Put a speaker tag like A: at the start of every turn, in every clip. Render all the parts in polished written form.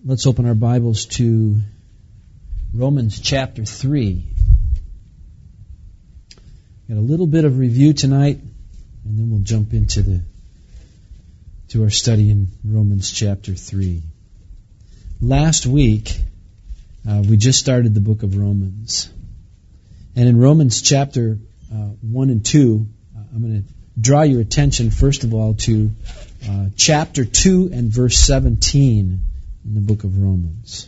A: Let's open our Bibles to Romans chapter 3. Got a little bit of review tonight, and then we'll jump into our study in Romans chapter 3. Last week, we just started the book of Romans. And in Romans chapter 1 and 2, I'm going to draw your attention, first of all, to chapter 2 and verse 17 in the book of Romans.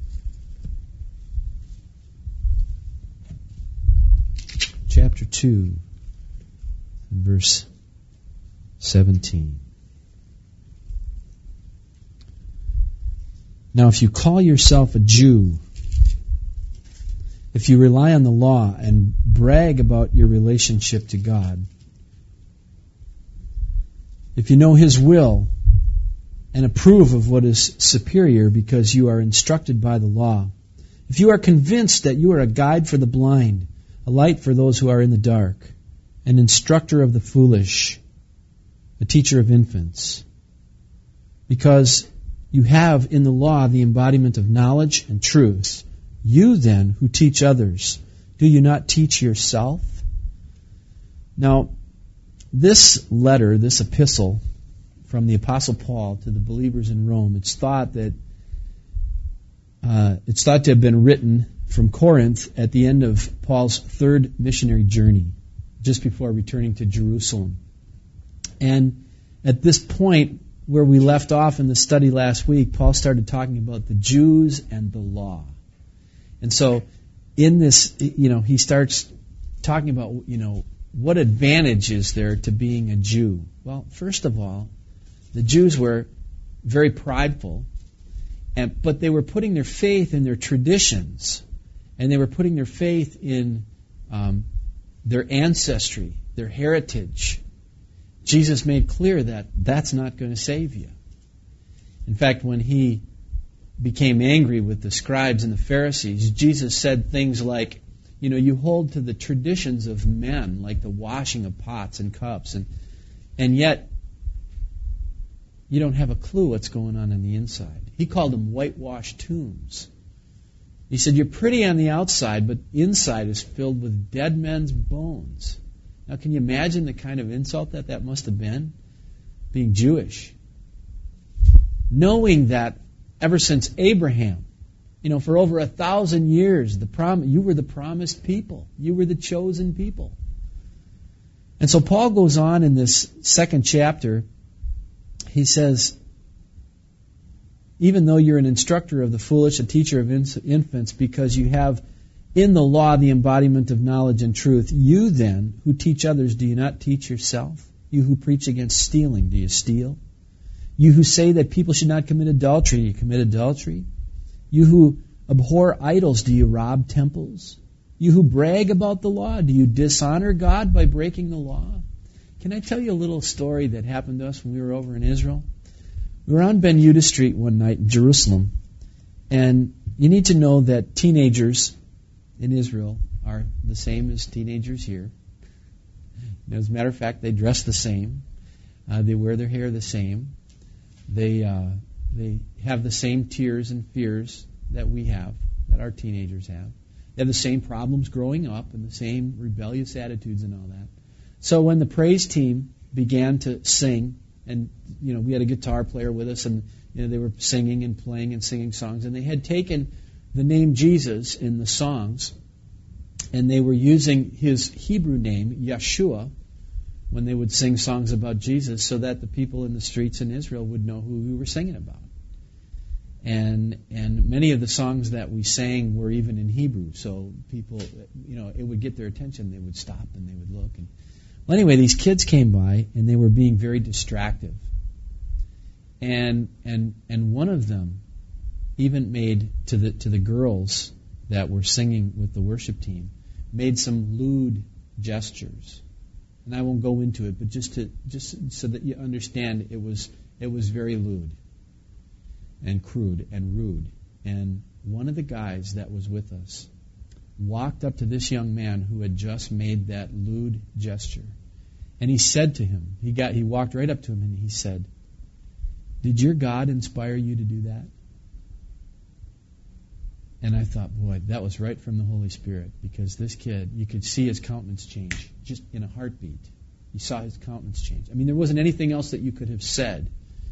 A: Chapter 2 and verse 17. Now, if you call yourself a Jew, if you rely on the law and brag about your relationship to God, if you know His will and approve of what is superior because you are instructed by the law, if you are convinced that you are a guide for the blind, a light for those who are in the dark, an instructor of the foolish, a teacher of infants, because you have in the law the embodiment of knowledge and truth, you then who teach others, do you not teach yourself? Now, this letter, this epistle from the Apostle Paul to the believers in Rome, it's thought to have been written from Corinth at the end of Paul's third missionary journey, just before returning to Jerusalem. And at this point, where we left off in the study last week, Paul started talking about the Jews and the law. And so in this, he starts talking about, what advantage is there to being a Jew? Well, first of all, the Jews were very prideful, but they were putting their faith in their traditions, and they were putting their faith in their ancestry, their heritage. Jesus made clear that that's not going to save you. In fact, when He became angry with the scribes and the Pharisees, Jesus said things like, you hold to the traditions of men, like the washing of pots and cups, and yet you don't have a clue what's going on the inside. He called them whitewashed tombs. He said, you're pretty on the outside, but inside is filled with dead men's bones. Now, can you imagine the kind of insult that must have been, being Jewish? Knowing that ever since Abraham, for over 1,000 years, you were the promised people. You were the chosen people. And so Paul goes on in this second chapter. He says, even though you're an instructor of the foolish, a teacher of infants, because you have in the law the embodiment of knowledge and truth, you then, who teach others, do you not teach yourself? You who preach against stealing, do you steal? You who say that people should not commit adultery, do you commit adultery? You who abhor idols, do you rob temples? You who brag about the law, do you dishonor God by breaking the law? Can I tell you a little story that happened to us when we were over in Israel? We were on Ben Yehuda Street one night in Jerusalem, and you need to know that teenagers in Israel are the same as teenagers here. As a matter of fact, they dress the same. They wear their hair the same. They have the same tears and fears that we have, that our teenagers have. They have the same problems growing up and the same rebellious attitudes and all that. So when the praise team began to sing, and we had a guitar player with us, and they were singing and playing and singing songs, and they had taken the name Jesus in the songs, and they were using His Hebrew name, Yeshua, when they would sing songs about Jesus, so that the people in the streets in Israel would know who we were singing about. And many of the songs that we sang were even in Hebrew, so people, it would get their attention. They would stop and they would look. Well, anyway, these kids came by and they were being very distractive. And one of them even made to the girls that were singing with the worship team, made some lewd gestures. And I won't go into it, but just so that you understand, it was very lewd and crude and rude. And one of the guys that was with us walked up to this young man who had just made that lewd gesture, and he said to him, he walked right up to him and he said, "Did your God inspire you to do that?" And I thought, boy, that was right from the Holy Spirit, because this kid, you could see his countenance change just in a heartbeat. You saw his countenance change. I mean, there wasn't anything else that you could have said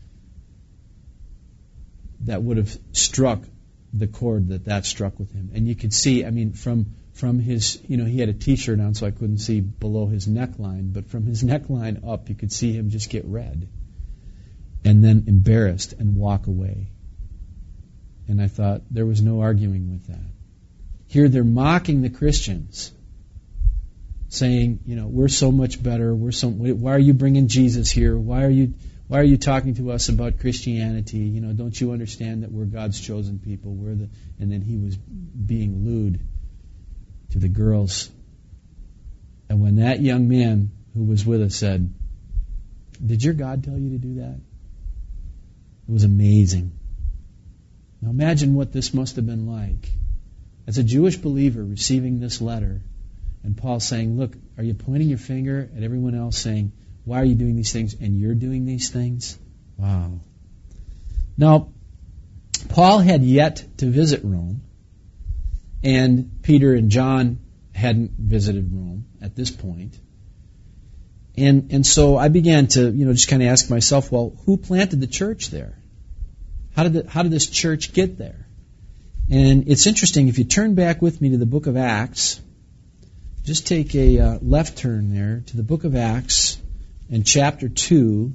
A: that would have struck the chord that struck with him. And you could see, I mean, from his, he had a T-shirt on, so I couldn't see below his neckline, but from his neckline up, you could see him just get red and then embarrassed and walk away. And I thought, there was no arguing with that. Here they're mocking the Christians, saying, we're so much better. Why are you bringing Jesus here? Why are you talking to us about Christianity? Don't you understand that we're God's chosen people? And then he was being lewd to the girls. And when that young man who was with us said, "Did your God tell you to do that?" It was amazing. Now imagine what this must have been like. As a Jewish believer receiving this letter, and Paul saying, look, are you pointing your finger at everyone else saying, why are you doing these things and you're doing these things? Wow. Now, Paul had yet to visit Rome, and Peter and John hadn't visited Rome at this point. And so I began to, just kind of ask myself, well, who planted the church there? How did this church get there? And it's interesting, if you turn back with me to the book of Acts, just take a left turn there to the book of Acts and chapter 2.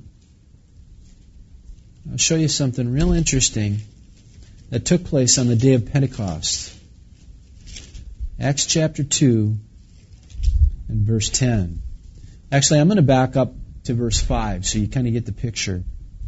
A: I'll show you something real interesting that took place on the day of Pentecost. Acts chapter 2 and verse 10. Actually, I'm going to back up to verse 5 so you kind of get the picture.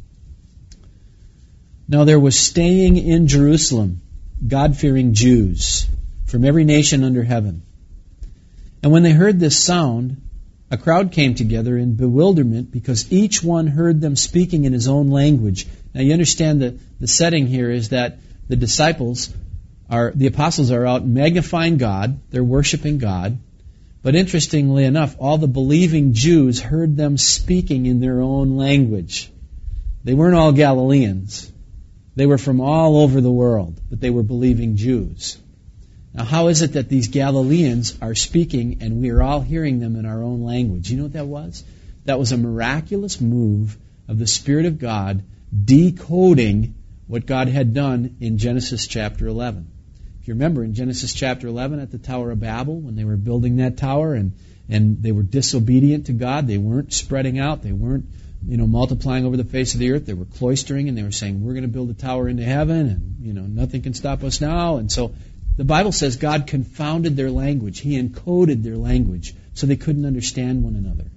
A: Now there was staying in Jerusalem God-fearing Jews from every nation under heaven. And when they heard this sound, a crowd came together in bewilderment because each one heard them speaking in his own language. Now you understand that the setting here is that the apostles are out magnifying God, they're worshiping God. But interestingly enough, all the believing Jews heard them speaking in their own language. They weren't all Galileans. They were from all over the world, but they were believing Jews. Now, how is it that these Galileans are speaking and we are all hearing them in our own language? You know what that was? That was a miraculous move of the Spirit of God decoding what God had done in Genesis chapter 11. If you remember, in Genesis chapter 11 at the Tower of Babel, when they were building that tower and they were disobedient to God, they weren't spreading out, they weren't multiplying over the face of the earth. They were cloistering, and they were saying, we're going to build a tower into heaven, and, nothing can stop us now. And so the Bible says God confounded their language. He encoded their language so they couldn't understand one another.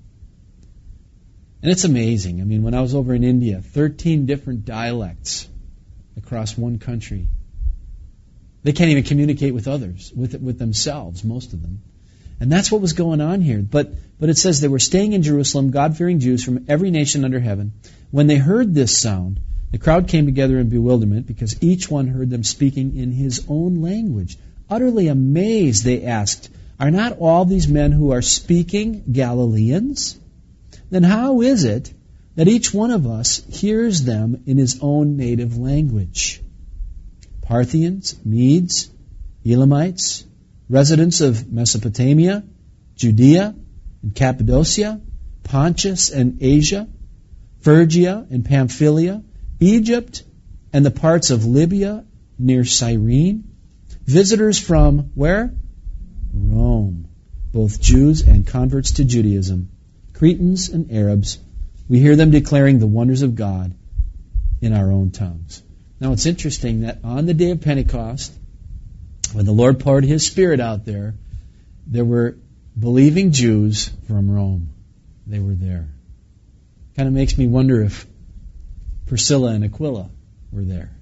A: And it's amazing. I mean, when I was over in India, 13 different dialects across one country. They can't even communicate with others, with themselves, most of them. And that's what was going on here. But it says they were staying in Jerusalem, God-fearing Jews from every nation under heaven. When they heard this sound, the crowd came together in bewilderment because each one heard them speaking in his own language. Utterly amazed, they asked, are not all these men who are speaking Galileans? Then how is it that each one of us hears them in his own native language? Parthians, Medes, Elamites, residents of Mesopotamia, Judea and Cappadocia, Pontus and Asia, Phrygia and Pamphylia, Egypt and the parts of Libya near Cyrene, visitors from where? Rome, both Jews and converts to Judaism, Cretans and Arabs. We hear them declaring the wonders of God in our own tongues. Now it's interesting that on the day of Pentecost, when the Lord poured His Spirit out there were believing Jews from Rome. They were there. Kind of makes me wonder if Priscilla and Aquila were there.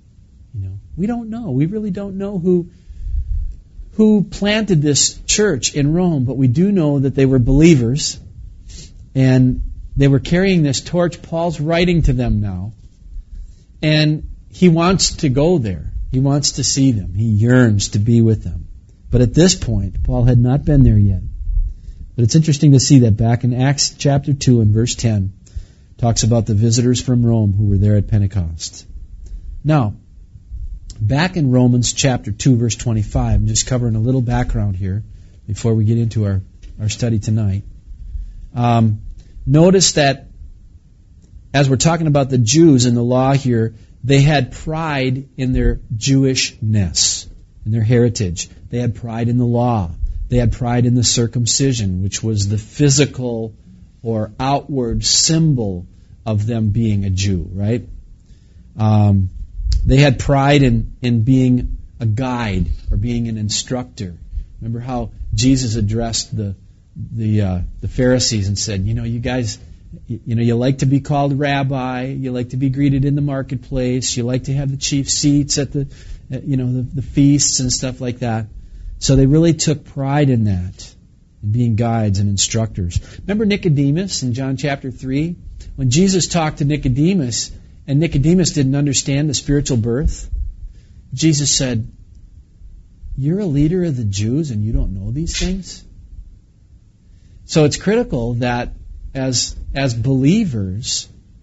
A: We don't know. We really don't know who planted this church in Rome, but we do know that they were believers, and they were carrying this torch. Paul's writing to them now, and he wants to go there. He wants to see them. He yearns to be with them. But at this point, Paul had not been there yet. But it's interesting to see that back in Acts chapter 2 and verse 10, talks about the visitors from Rome who were there at Pentecost. Now, Back in Romans chapter 2, verse 25, I'm just covering a little background here before we get into our study tonight. Notice that as we're talking about the Jews in the law here, they had pride in their Jewishness, in their heritage. They had pride in the law. They had pride in the circumcision, which was the physical or outward symbol of them being a Jew, right? They had pride in being a guide or being an instructor. Remember how Jesus addressed the Pharisees and said, you guys, you like to be called rabbi, you like to be greeted in the marketplace, you like to have the chief seats at the feasts and stuff like that. So they really took pride in that, in being guides and instructors. Remember Nicodemus in John chapter 3? When Jesus talked to Nicodemus, and Nicodemus didn't understand the spiritual birth, Jesus said, "You're a leader of the Jews and you don't know these things?" So it's critical that as believers,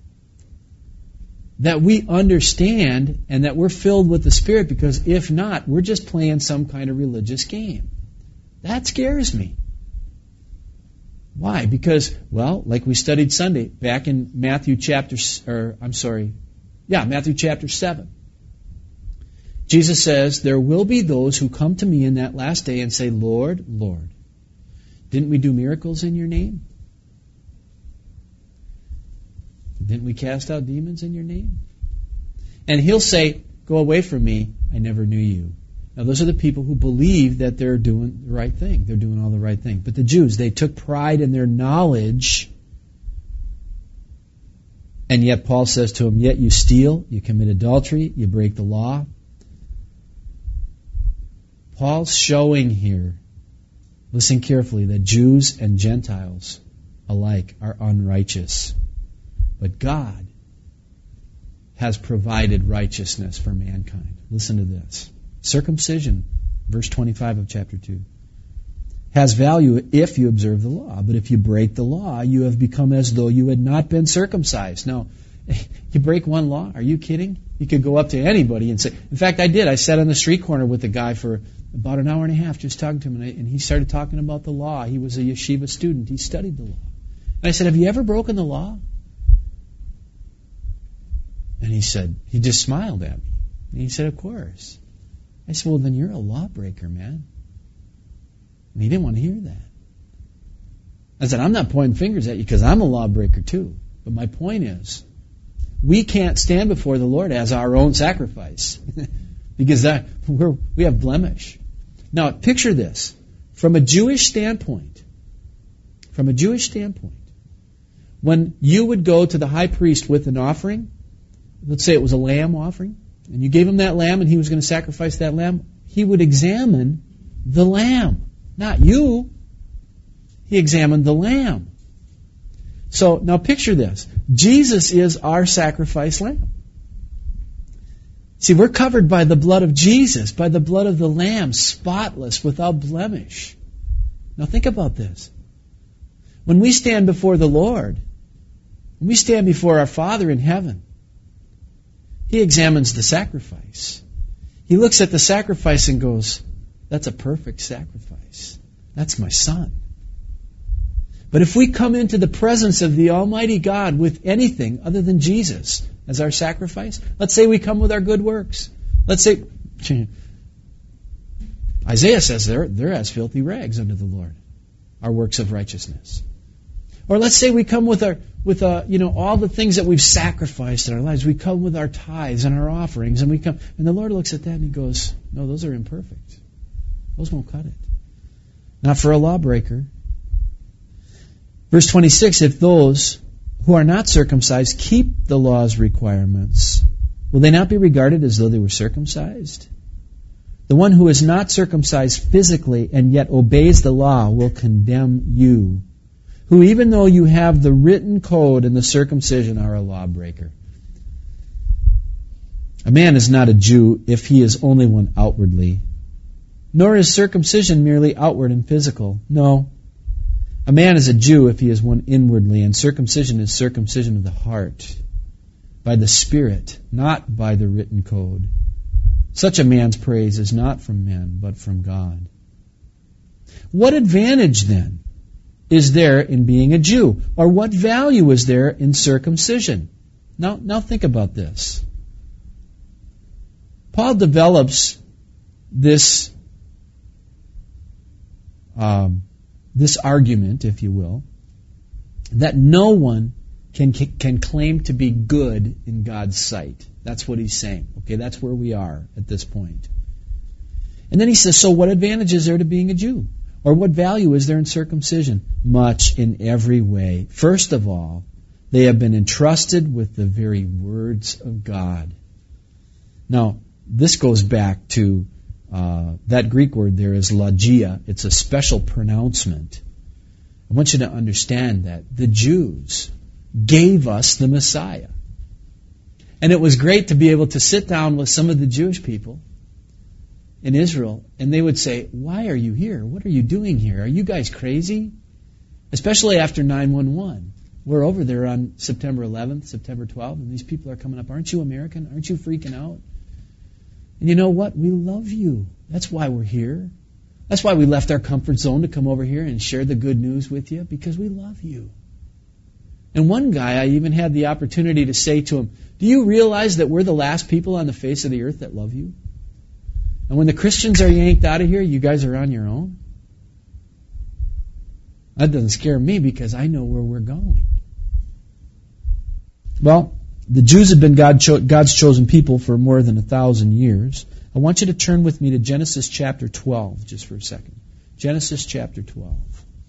A: that we understand and that we're filled with the Spirit, because if not, we're just playing some kind of religious game. That scares me. Why? Because, like we studied Sunday, back in Matthew chapter 7. Jesus says, "There will be those who come to me in that last day and say, 'Lord, Lord, didn't we do miracles in your name? Didn't we cast out demons in your name?' And he'll say, 'Go away from me, I never knew you.'" Now those are the people who believe that they're doing the right thing. They're doing all the right thing. But the Jews, they took pride in their knowledge. And yet Paul says to them, yet you steal, you commit adultery, you break the law. Paul's showing here, listen carefully, that Jews and Gentiles alike are unrighteous. But God has provided righteousness for mankind. Listen to this. Circumcision, verse 25 of chapter 2, has value if you observe the law. But if you break the law, you have become as though you had not been circumcised. Now, you break one law? Are you kidding? You could go up to anybody and say, in fact, I did. I sat on the street corner with a guy for about an hour and a half just talking to him, and he started talking about the law. He was a yeshiva student. He studied the law. And I said, have you ever broken the law? And he just smiled at me. And he said, of course. I said, well, then you're a lawbreaker, man. And he didn't want to hear that. I said, I'm not pointing fingers at you because I'm a lawbreaker too. But my point is, we can't stand before the Lord as our own sacrifice because we have blemish. Now, picture this. From a Jewish standpoint, when you would go to the high priest with an offering, let's say it was a lamb offering, and you gave him that lamb and he was going to sacrifice that lamb, he would examine the lamb, not you. He examined the lamb. So now picture this. Jesus is our sacrifice lamb. See, we're covered by the blood of Jesus, by the blood of the Lamb, spotless, without blemish. Now think about this. When we stand before the Lord, when we stand before our Father in heaven, He examines the sacrifice. He looks at the sacrifice and goes, that's a perfect sacrifice. That's my son. But if we come into the presence of the Almighty God with anything other than Jesus as our sacrifice, let's say we come with our good works. Let's say, Isaiah says they're as filthy rags unto the Lord, our works of righteousness. Or let's say we come with all the things that we've sacrificed in our lives. We come with our tithes and our offerings, and the Lord looks at that and He goes, no, those are imperfect. Those won't cut it. Not for a lawbreaker. Verse 26, if those who are not circumcised keep the law's requirements, will they not be regarded as though they were circumcised? The one who is not circumcised physically and yet obeys the law will condemn you, who even though you have the written code and the circumcision are a lawbreaker. A man is not a Jew if he is only one outwardly, nor is circumcision merely outward and physical. No. A man is a Jew if he is one inwardly, and circumcision is circumcision of the heart, by the Spirit, not by the written code. Such a man's praise is not from men, but from God. What advantage, then, is there in being a Jew? Or what value is there in circumcision? Now think about this. Paul develops this argument, if you will, that no one can claim to be good in God's sight. That's what he's saying. Okay, that's where we are at this point. And then he says, so what advantage is there to being a Jew? Or what value is there in circumcision? Much in every way. First of all, they have been entrusted with the very words of God. Now, this goes back to that Greek word there is logia. It's a special pronouncement. I want you to understand that the Jews gave us the Messiah. And it was great to be able to sit down with some of the Jewish people in Israel, and they would say, why are you here? What are you doing here? Are you guys crazy? Especially after 9/11. We're over there on September 11th, September 12th, and these people are coming up. Aren't you American? Aren't you freaking out? And you know what? We love you. That's why we're here. That's why we left our comfort zone to come over here and share the good news with you, because we love you. And one guy, I even had the opportunity to say to him, do you realize that we're the last people on the face of the earth that love you? And when the Christians are yanked out of here, you guys are on your own? That doesn't scare me because I know where we're going. Well, the Jews have been God's chosen people for more than 1,000 years. I want you to turn with me to Genesis chapter 12 just for a second. Genesis chapter 12.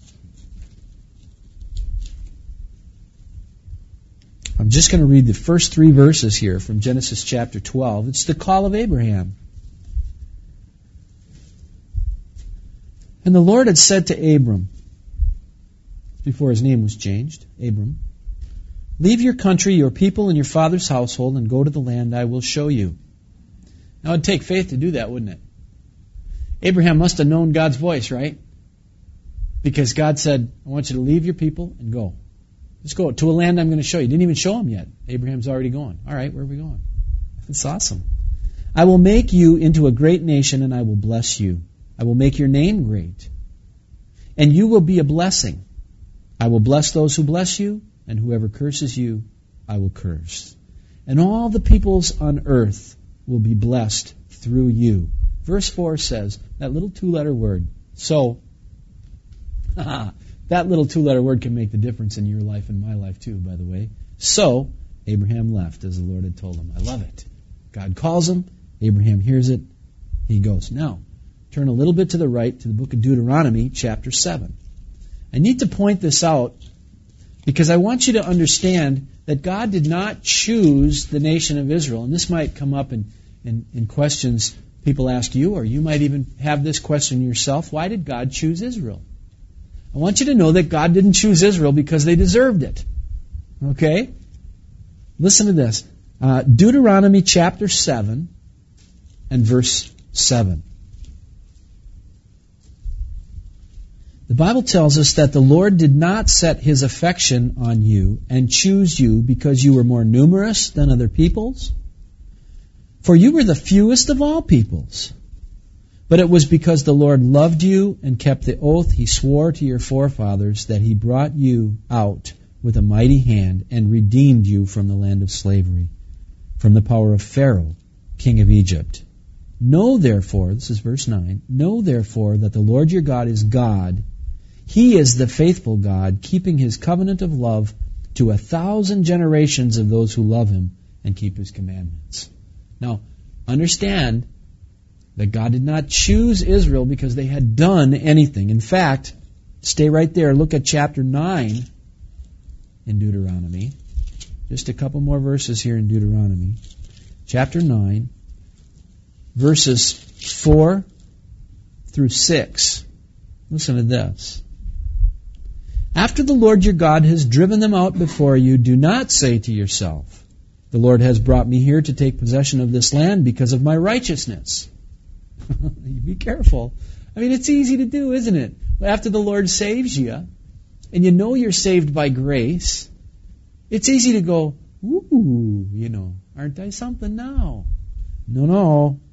A: I'm just going to read the first 3 verses here from Genesis chapter 12. It's the call of Abraham. And the Lord had said to Abram, before his name was changed, Abram, leave your country, your people, and your father's household, and go to the land I will show you. Now, it'd take faith to do that, wouldn't it? Abraham must have known God's voice, right? Because God said, I want you to leave your people and go. Let's go to a land I'm going to show you. Didn't even show him yet. Abraham's already going. All right, where are we going? That's awesome. I will make you into a great nation, and I will bless you. I will make your name great, and you will be a blessing. I will bless those who bless you, and whoever curses you, I will curse. And all the peoples on earth will be blessed through you. Verse 4 says, that little 2-letter word, so, that little 2-letter word can make the difference in your life and my life too, by the way. So, Abraham left as the Lord had told him. I love it. God calls him, Abraham hears it, he goes. Now, turn a little bit to the right to the book of Deuteronomy, chapter 7. I need to point this out because I want you to understand that God did not choose the nation of Israel. And this might come up in questions people ask you, or you might even have this question yourself. Why did God choose Israel? I want you to know that God didn't choose Israel because they deserved it. Okay? Listen to this. Deuteronomy chapter 7 and verse 7. The Bible tells us that the Lord did not set His affection on you and choose you because you were more numerous than other peoples, for you were the fewest of all peoples. But it was because the Lord loved you and kept the oath He swore to your forefathers that He brought you out with a mighty hand and redeemed you from the land of slavery, from the power of Pharaoh, king of Egypt. Know therefore, this is verse 9, know therefore that the Lord your God is God. He is the faithful God, keeping His covenant of love to 1,000 generations of those who love Him and keep His commandments. Now, understand that God did not choose Israel because they had done anything. In fact, stay right there. Look at chapter 9 in Deuteronomy. Just a couple more verses here in Deuteronomy. Chapter 9, verses 4 through 6. Listen to this. After the Lord your God has driven them out before you, do not say to yourself, the Lord has brought me here to take possession of this land because of my righteousness. Be careful. I mean, it's easy to do, isn't it? After the Lord saves you, and you know you're saved by grace, it's easy to go, ooh, aren't I something now? No.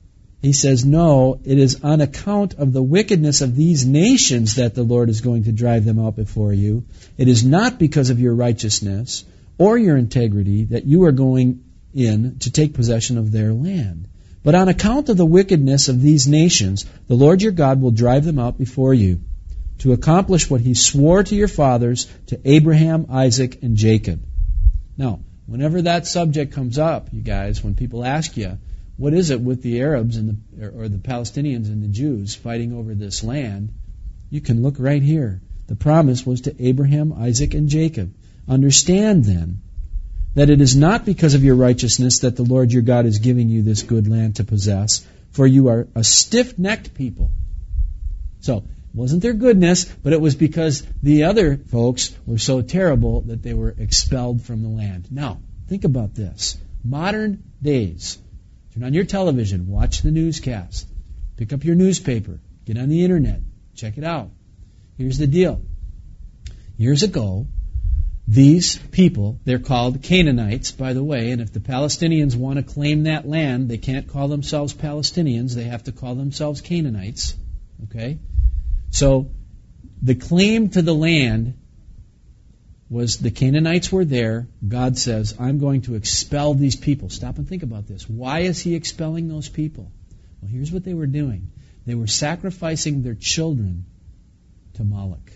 A: He says, no, it is on account of the wickedness of these nations that the Lord is going to drive them out before you. It is not because of your righteousness or your integrity that you are going in to take possession of their land. But on account of the wickedness of these nations, the Lord your God will drive them out before you to accomplish what he swore to your fathers, to Abraham, Isaac, and Jacob. Now, whenever that subject comes up, you guys, when people ask you, what is it with the Arabs and or the Palestinians and the Jews fighting over this land? You can look right here. The promise was to Abraham, Isaac, and Jacob. Understand then that it is not because of your righteousness that the Lord your God is giving you this good land to possess, for you are a stiff-necked people. So, it wasn't their goodness, but it was because the other folks were so terrible that they were expelled from the land. Now, think about this. Modern days. Turn on your television, watch the newscast, pick up your newspaper, get on the internet, check it out. Here's the deal. Years ago, these people, they're called Canaanites, by the way, and if the Palestinians want to claim that land, they can't call themselves Palestinians, they have to call themselves Canaanites. Okay? So, the claim to the land was the Canaanites were there. God says, I'm going to expel these people. Stop and think about this. Why is he expelling those people? Well, here's what they were doing. They were sacrificing their children to Moloch.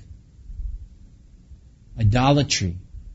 A: Idolatry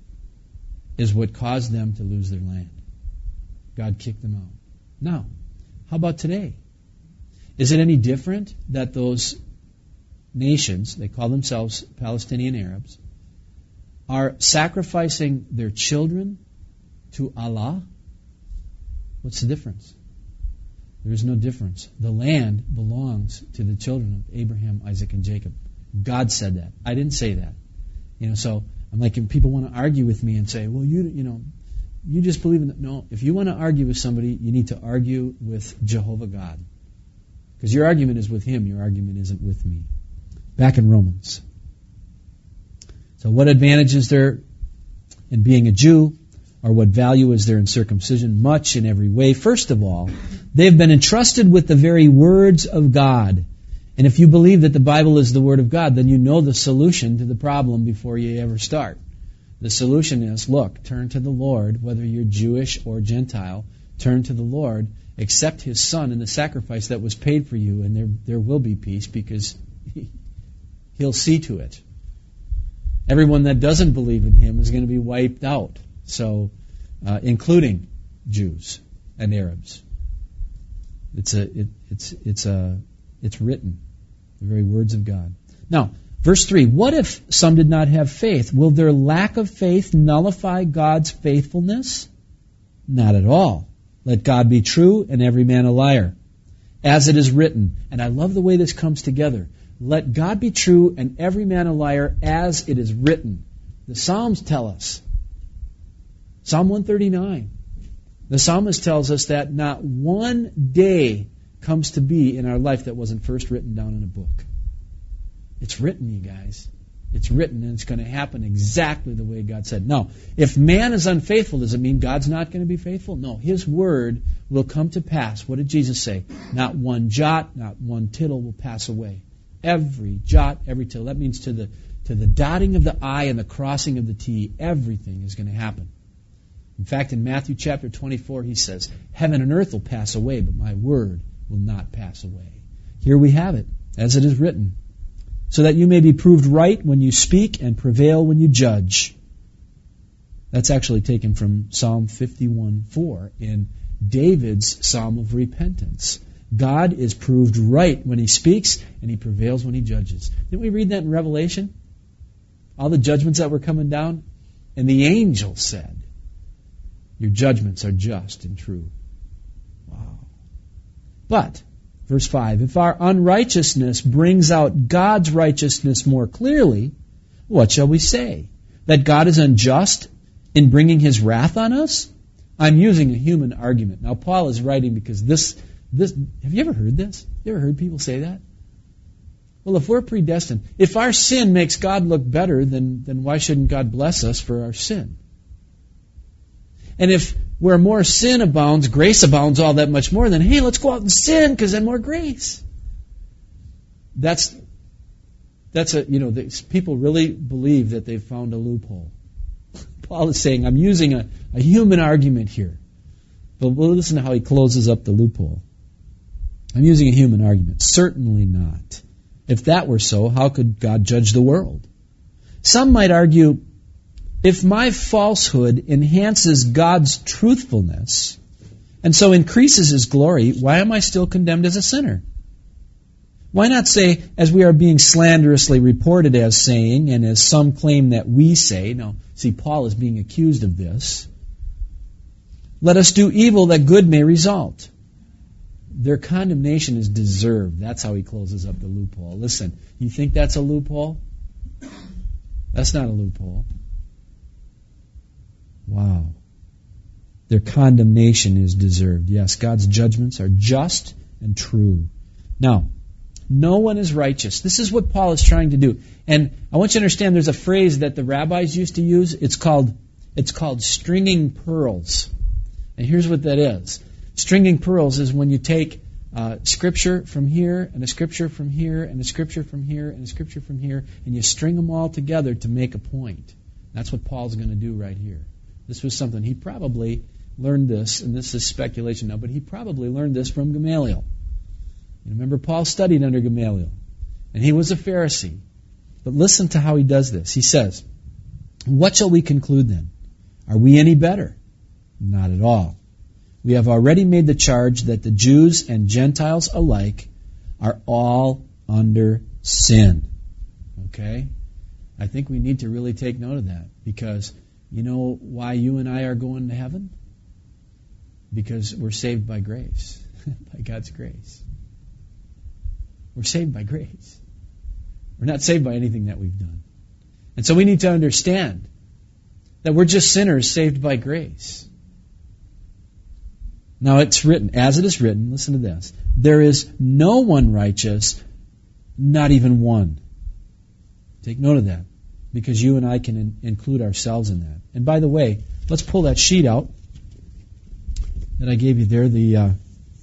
A: is what caused them to lose their land. God kicked them out. Now, how about today? Is it any different that those nations, they call themselves Palestinian Arabs, are sacrificing their children to Allah? What's the difference? There is no difference. The land belongs to the children of Abraham, Isaac, and Jacob. God said that. I didn't say that. So I'm like, if people want to argue with me and say, well, you just believe in that. No, if you want to argue with somebody, you need to argue with Jehovah God. Because your argument is with him, your argument isn't with me. Back in Romans. So what advantage is there in being a Jew, or what value is there in circumcision? Much in every way. First of all, they've been entrusted with the very words of God. And if you believe that the Bible is the Word of God, then you know the solution to the problem before you ever start. The solution is, look, turn to the Lord, whether you're Jewish or Gentile, turn to the Lord, accept His Son and the sacrifice that was paid for you, and there will be peace because He'll see to it. Everyone that doesn't believe in Him is going to be wiped out, so including Jews and Arabs. It's written, the very words of God. Now, verse 3, what if some did not have faith? Will their lack of faith nullify God's faithfulness? Not at all. Let God be true and every man a liar. As it is written, and I love the way this comes together, let God be true and every man a liar as it is written. The Psalms tell us. Psalm 139. The psalmist tells us that not one day comes to be in our life that wasn't first written down in a book. It's written, you guys. It's written, and it's going to happen exactly the way God said. Now, if man is unfaithful, does it mean God's not going to be faithful? No, His word will come to pass. What did Jesus say? Not one jot, not one tittle will pass away. Every jot, every tittle. That means to the dotting of the I and the crossing of the T, everything is going to happen. In fact, in Matthew chapter 24, He says, heaven and earth will pass away, but my word will not pass away. Here we have it, as it is written, so that you may be proved right when you speak and prevail when you judge. That's actually taken from Psalm 51:4 in David's Psalm of Repentance. God is proved right when He speaks, and He prevails when He judges. Didn't we read that in Revelation? All the judgments that were coming down? And the angel said, your judgments are just and true. Wow. But, verse 5, if our unrighteousness brings out God's righteousness more clearly, what shall we say? That God is unjust in bringing His wrath on us? I'm using a human argument. Now, Paul is writing because this, have you ever heard this? You ever heard people say that? Well, if we're predestined, if our sin makes God look better, then why shouldn't God bless us for our sin? And if where more sin abounds, grace abounds all that much more than, hey, let's go out and sin because then more grace. People really believe that they've found a loophole. Paul is saying, I'm using a human argument here. But we'll listen to how he closes up the loophole. I'm using a human argument. Certainly not. If that were so, how could God judge the world? Some might argue, if my falsehood enhances God's truthfulness and so increases His glory, why am I still condemned as a sinner? Why not say, as we are being slanderously reported as saying, and as some claim that we say, now, see, Paul is being accused of this, let us do evil that good may result. Their condemnation is deserved. That's how he closes up the loophole. Listen, you think that's a loophole? That's not a loophole. Wow. Their condemnation is deserved. Yes, God's judgments are just and true. Now, no one is righteous. This is what Paul is trying to do. And I want you to understand there's a phrase that the rabbis used to use. It's called stringing pearls. And here's what that is. Stringing pearls is when you take Scripture from here, and a Scripture from here, and a Scripture from here, and a Scripture from here, and you string them all together to make a point. That's what Paul's going to do right here. This was something, he probably learned this, and this is speculation now, but he probably learned this from Gamaliel. You remember, Paul studied under Gamaliel, and he was a Pharisee. But listen to how he does this. He says, what shall we conclude then? Are we any better? Not at all. We have already made the charge that the Jews and Gentiles alike are all under sin. Okay? I think we need to really take note of that, because you know why you and I are going to heaven? Because we're saved by grace, by God's grace. We're saved by grace. We're not saved by anything that we've done. And so we need to understand that we're just sinners saved by grace. Now it's written, as it is written, listen to this, there is no one righteous, not even one. Take note of that, because you and I can include ourselves in that. And by the way, let's pull that sheet out that I gave you there, the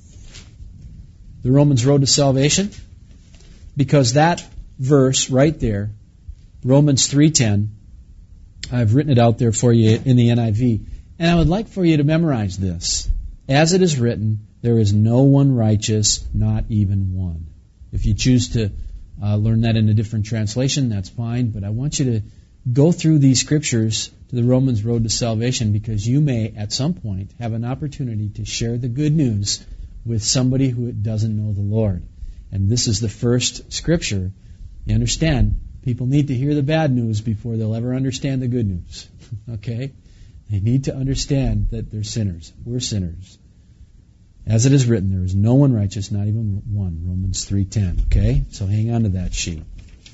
A: Romans Road to Salvation, because that verse right there, Romans 3:10, I've written it out there for you in the NIV, and I would like for you to memorize this. As it is written, there is no one righteous, not even one. If you choose to learn that in a different translation, that's fine, but I want you to go through these scriptures to the Romans Road to Salvation, because you may, at some point, have an opportunity to share the good news with somebody who doesn't know the Lord. And this is the first scripture. You understand, people need to hear the bad news before they'll ever understand the good news. Okay? They need to understand that they're sinners. We're sinners. As it is written, there is no one righteous, not even one. Romans 3:10. Okay? So hang on to that sheet.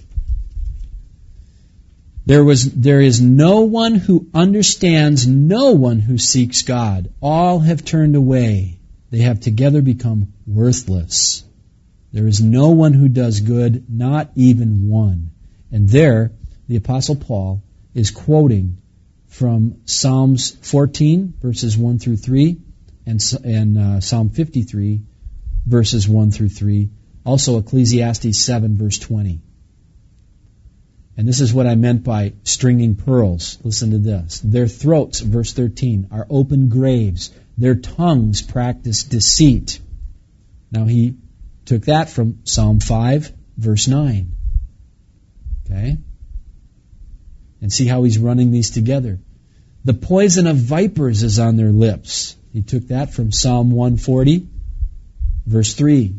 A: There is no one who understands, no one who seeks God. All have turned away. They have together become worthless. There is no one who does good, not even one. And there, the Apostle Paul is quoting from Psalms 14, verses 1 through 3, and Psalm 53, verses 1 through 3. Also Ecclesiastes 7, verse 20. And this is what I meant by stringing pearls. Listen to this. Their throats, verse 13, are open graves. Their tongues practice deceit. Now he took that from Psalm 5, verse 9. Okay? And see how he's running these together. The poison of vipers is on their lips. He took that from Psalm 140, verse 3.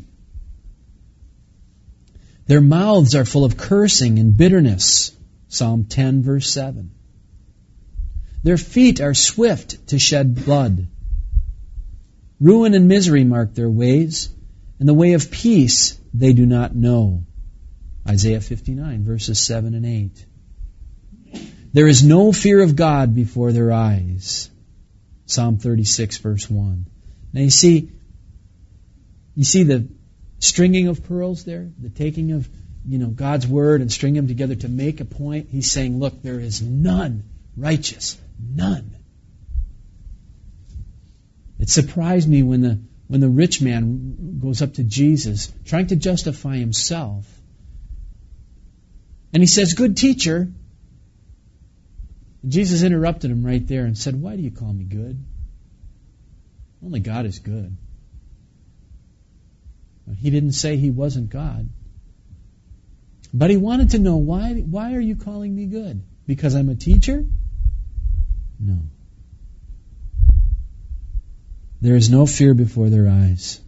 A: Their mouths are full of cursing and bitterness. Psalm 10, verse 7. Their feet are swift to shed blood. Ruin and misery mark their ways, and the way of peace they do not know. Isaiah 59, verses 7 and 8. There is no fear of God before their eyes. Psalm 36, verse 1. Now you see the stringing of pearls there, the taking of God's word and stringing them together to make a point. He's saying, look, there is none righteous, none. It surprised me when the rich man goes up to Jesus, trying to justify himself. And he says, "Good teacher." And Jesus interrupted him right there and said, "Why do you call me good? Only God is good." He didn't say he wasn't God. But he wanted to know, why are you calling me good? Because I'm a teacher? No. There is no fear before their eyes.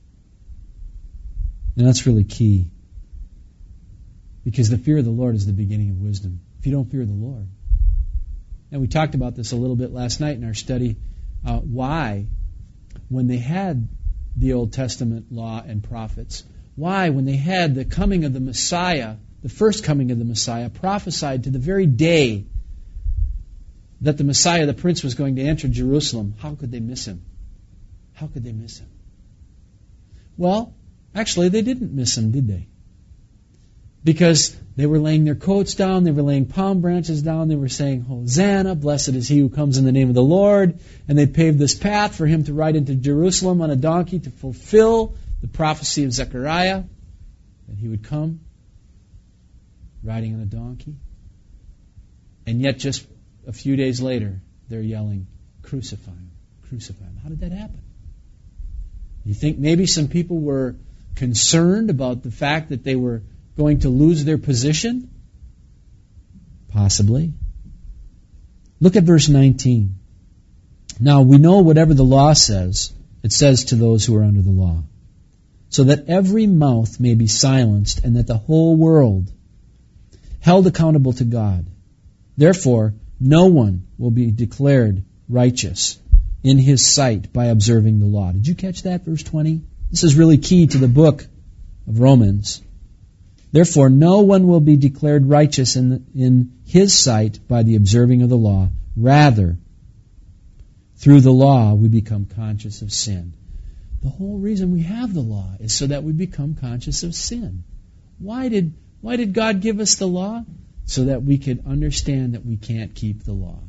A: And that's really key. Because the fear of the Lord is the beginning of wisdom. If you don't fear the Lord. And we talked about this a little bit last night in our study. Why, when they had the Old Testament law and prophets, why, when they had the coming of the Messiah, the first coming of the Messiah, prophesied to the very day that the Messiah, the Prince, was going to enter Jerusalem, how could they miss him? How could they miss him? Well, actually, they didn't miss him, did they? Because they were laying their coats down, they were laying palm branches down, they were saying, "Hosanna, blessed is he who comes in the name of the Lord." And they paved this path for him to ride into Jerusalem on a donkey to fulfill the prophecy of Zechariah, that he would come riding on a donkey. And yet just a few days later, they're yelling, "Crucify him, crucify him." How did that happen? You think maybe some people were concerned about the fact that they were going to lose their position? Possibly. Look at verse 19. "Now we know whatever the law says, it says to those who are under the law, so that every mouth may be silenced and that the whole world held accountable to God. Therefore, no one will be declared righteous in his sight by observing the law." Did you catch that, verse 20? This is really key to the book of Romans. "Therefore, no one will be declared righteous in his sight by the observing of the law. Rather, through the law, we become conscious of sin." The whole reason we have the law is so that we become conscious of sin. Why did God give us the law? So that we could understand that we can't keep the law.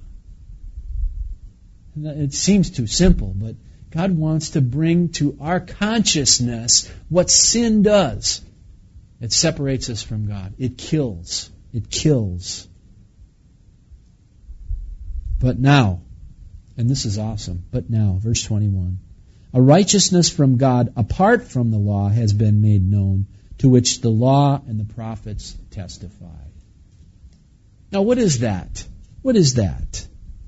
A: It seems too simple, but God wants to bring to our consciousness what sin does. It separates us from God. It kills. It kills. But now, and this is awesome, but now, verse 21, "A righteousness from God apart from the law has been made known, to which the law and the prophets testify." Now, what is that? What is that?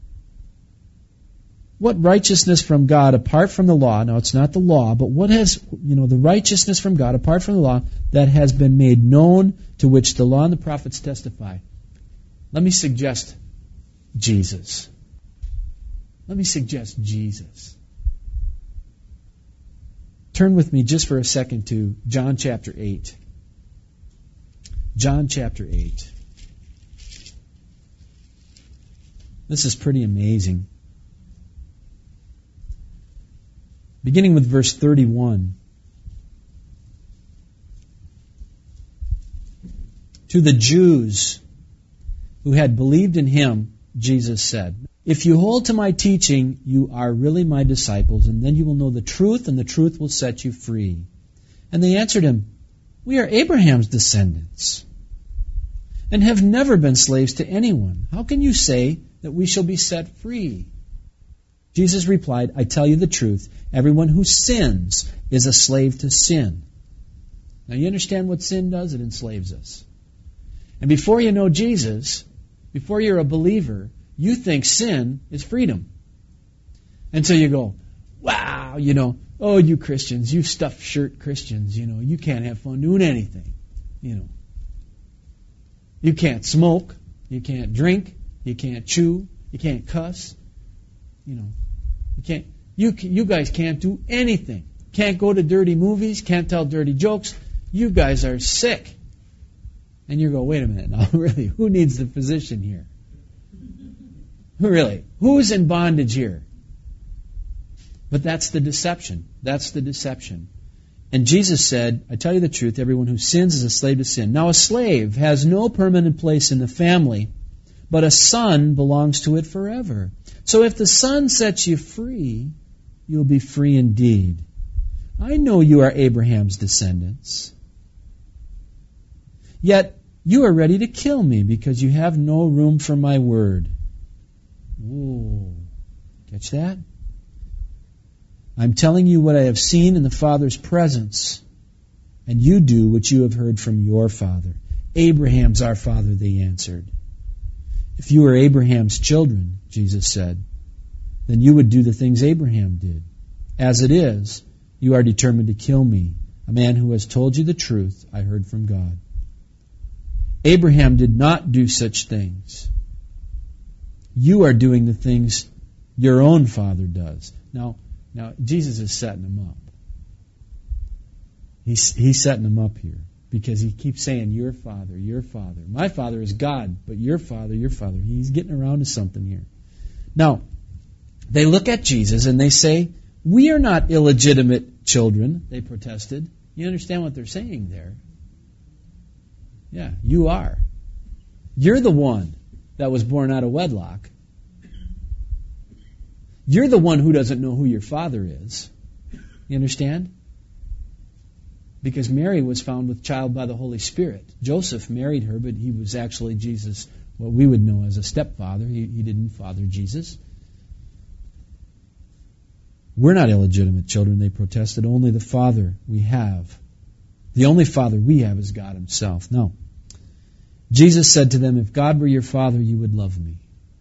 A: What righteousness from God apart from the law? Now, it's not the law, but what has, the righteousness from God apart from the law that has been made known, to which the law and the prophets testify? Let me suggest Jesus. Let me suggest Jesus. Turn with me just for a second to John chapter 8. John chapter 8. This is pretty amazing. Beginning with verse 31. "To the Jews who had believed in him, Jesus said, 'If you hold to my teaching, you are really my disciples, and then you will know the truth, and the truth will set you free.' And they answered him, 'We are Abraham's descendants, and have never been slaves to anyone. How can you say that we shall be set free?' Jesus replied, 'I tell you the truth, everyone who sins is a slave to sin.'" Now you understand what sin does? It enslaves us. And before you know Jesus, before you're a believer, you think sin is freedom. And so you go, "Wow, oh, you Christians, you stuffed shirt Christians, you can't have fun doing anything. You can't smoke, you can't drink, you can't chew, you can't cuss, you guys can't do anything. Can't go to dirty movies, can't tell dirty jokes. You guys are sick." And you go, "Wait a minute now, really, who needs the physician here? Really, who's in bondage here?" But that's the deception. That's the deception. And Jesus said, "I tell you the truth, everyone who sins is a slave to sin." Now a slave has no permanent place in the family, but a son belongs to it forever. So if the Son sets you free, you will be free indeed. I know you are Abraham's descendants. Yet you are ready to kill me because you have no room for my word. Whoa. Catch that? I'm telling you what I have seen in the Father's presence, and you do what you have heard from your father. Abraham's our father, they answered. If you were Abraham's children, Jesus said, then you would do the things Abraham did. As it is, you are determined to kill me, a man who has told you the truth I heard from God. Abraham did not do such things. You are doing the things your own father does. Now Jesus is setting him up. He's setting him up here because he keeps saying, your father, your father. My father is God, but your father, your father. He's getting around to something here. Now, they look at Jesus and they say, we are not illegitimate children, they protested. You understand what they're saying there? Yeah, you are. You're the one that was born out of wedlock. You're the one who doesn't know who your father is. You understand? Because Mary was found with child by the Holy Spirit. Joseph married her, but he was actually Jesus, what we would know as a stepfather. He didn't father Jesus. We're not illegitimate children, they protested. Only the Father we have. The only Father we have is God Himself. No. Jesus said to them, if God were your Father, you would love me.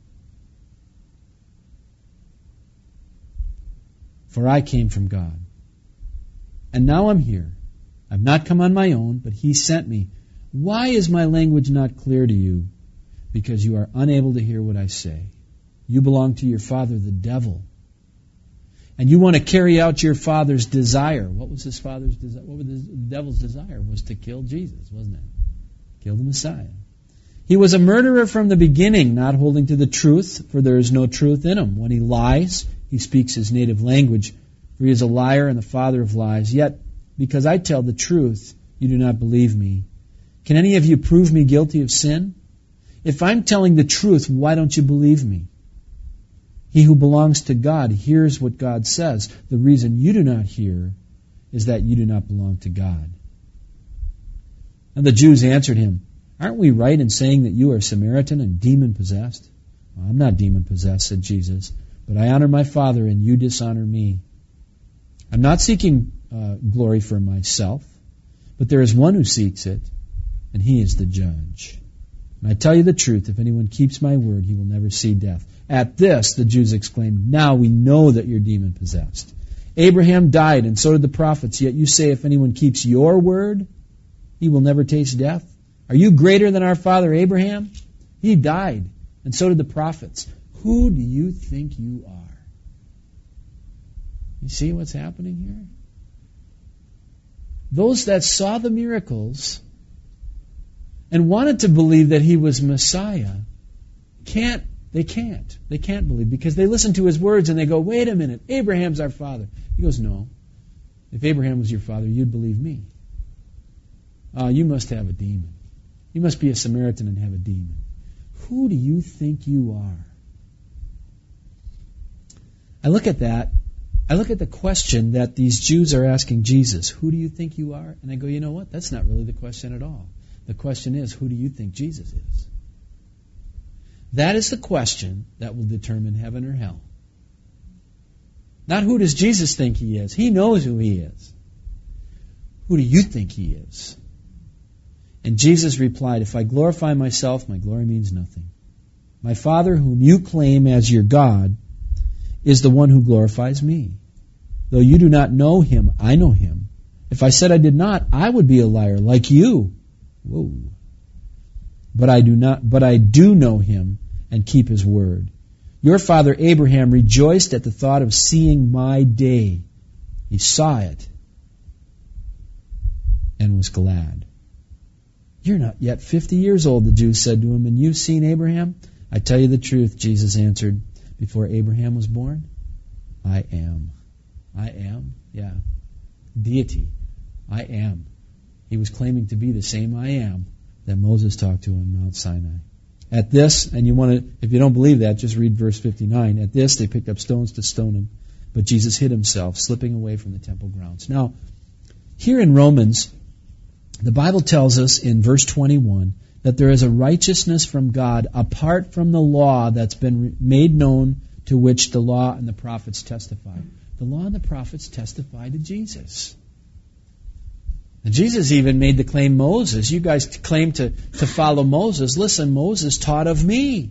A: For I came from God. And now I'm here. I've not come on my own, but He sent me. Why is my language not clear to you? Because you are unable to hear what I say. You belong to your father, the devil. And you want to carry out your father's desire. What was his father's desire? What was the devil's desire? Was to kill Jesus, wasn't it? Kill the Messiah. He was a murderer from the beginning, not holding to the truth, for there is no truth in him. When he lies, he speaks his native language, for he is a liar and the father of lies. Yet, because I tell the truth, you do not believe me. Can any of you prove me guilty of sin? If I'm telling the truth, why don't you believe me? He who belongs to God hears what God says. The reason you do not hear is that you do not belong to God. And the Jews answered him, aren't we right in saying that you are Samaritan and demon-possessed? Well, I'm not demon-possessed, said Jesus, but I honor my Father and you dishonor me. I'm not seeking glory for myself, but there is one who seeks it, and He is the judge. And I tell you the truth, if anyone keeps my word, he will never see death. At this, the Jews exclaimed, now we know that you're demon-possessed. Abraham died, and so did the prophets, yet you say if anyone keeps your word, he will never taste death. Are you greater than our father Abraham? He died, and so did the prophets. Who do you think you are? You see what's happening here? Those that saw the miracles and wanted to believe that He was Messiah can't believe because they listen to His words and they go, wait a minute, Abraham's our father. He goes, no. If Abraham was your father, you'd believe me. You must have a demon. You must be a Samaritan and have a demon. Who do you think you are? I look at that. I look at the question that these Jews are asking Jesus. Who do you think you are? And I go, you know what? That's not really the question at all. The question is, who do you think Jesus is? That is the question that will determine heaven or hell. Not who does Jesus think He is. He knows who He is. Who do you think He is? And Jesus replied, if I glorify myself, my glory means nothing. My Father, whom you claim as your God, is the one who glorifies me. Though you do not know Him, I know Him. If I said I did not, I would be a liar like you. Whoa. But I do know Him and keep His word. Your father Abraham rejoiced at the thought of seeing my day. He saw it and was glad. You're not yet 50 years old, the Jews said to him, and you've seen Abraham? I tell you the truth, Jesus answered. Before Abraham was born, I am. I am? Yeah. Deity. I am. He was claiming to be the same I am that Moses talked to on Mount Sinai. At this, and if you don't believe that, just read verse 59. At this, they picked up stones to stone him. But Jesus hid himself, slipping away from the temple grounds. Now, here in Romans, the Bible tells us in verse 21 that there is a righteousness from God apart from the law that's been made known, to which the law and the prophets testify. The law and the prophets testify to Jesus. And Jesus even made the claim, Moses, you guys claim to follow Moses. Listen, Moses taught of me.